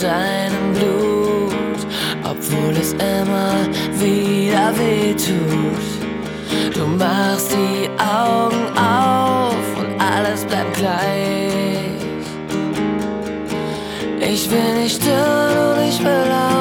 deinem Blut, obwohl es immer wieder wehtut. Du machst die Augen auf und alles bleibt gleich. Ich will nicht stören und ich will